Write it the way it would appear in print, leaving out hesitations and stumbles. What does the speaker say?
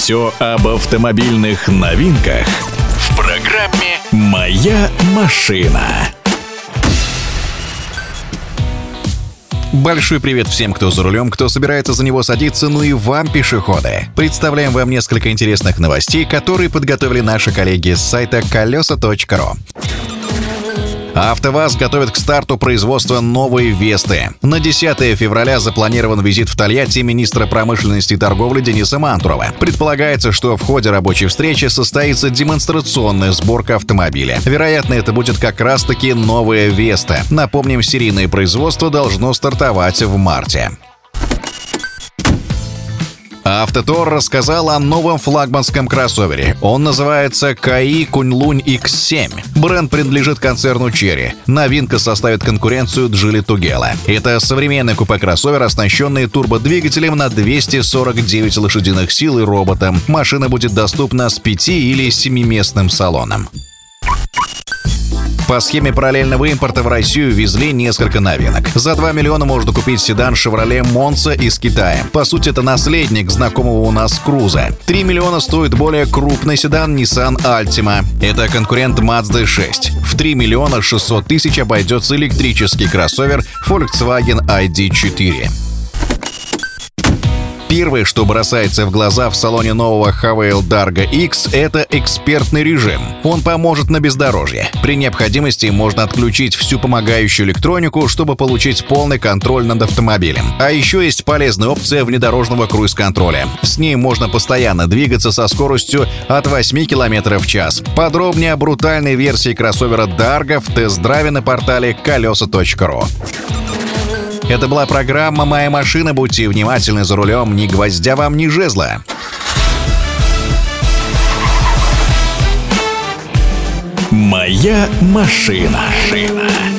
Все об автомобильных новинках в программе «Моя машина». Большой привет всем, кто за рулем, кто собирается за него садиться, ну и вам, пешеходы. Представляем вам несколько интересных новостей, которые подготовили наши коллеги с сайта колеса.ру. АвтоВАЗ готовит к старту производства новой Весты. На 10 февраля запланирован визит в Тольятти министра промышленности и торговли Дениса Мантурова. Предполагается, что в ходе рабочей встречи состоится демонстрационная сборка автомобиля. Вероятно, это будет как раз-таки новая Веста. Напомним, серийное производство должно стартовать в марте. Автотор рассказал о новом флагманском кроссовере. Он называется Каи Куньлунь X7. Бренд принадлежит концерну Chery. Новинка составит конкуренцию Geely Tugela. Это современный купе-кроссовер, оснащенный турбодвигателем на 249 лошадиных сил и роботом. Машина будет доступна с 5- или 7-местным салоном. По схеме параллельного импорта в Россию везли несколько новинок. За 2 миллиона можно купить седан Chevrolet Monza из Китая. По сути, это наследник знакомого у нас Круза. 3 миллиона стоит более крупный седан Nissan Altima. Это конкурент Mazda 6. В 3 миллиона 600 тысяч обойдется электрический кроссовер Volkswagen ID4. Первое, что бросается в глаза в салоне нового Havail Dargo X, это экспертный режим. Он поможет на бездорожье. При необходимости можно отключить всю помогающую электронику, чтобы получить полный контроль над автомобилем. А еще есть полезная опция внедорожного круиз-контроля. С ней можно постоянно двигаться со скоростью от 8 км в час. Подробнее о брутальной версии кроссовера Dargo в тест-драйве на портале колеса.ру. Это была программа «Моя машина». Будьте внимательны за рулем, ни гвоздя вам, ни жезла. «Моя машина».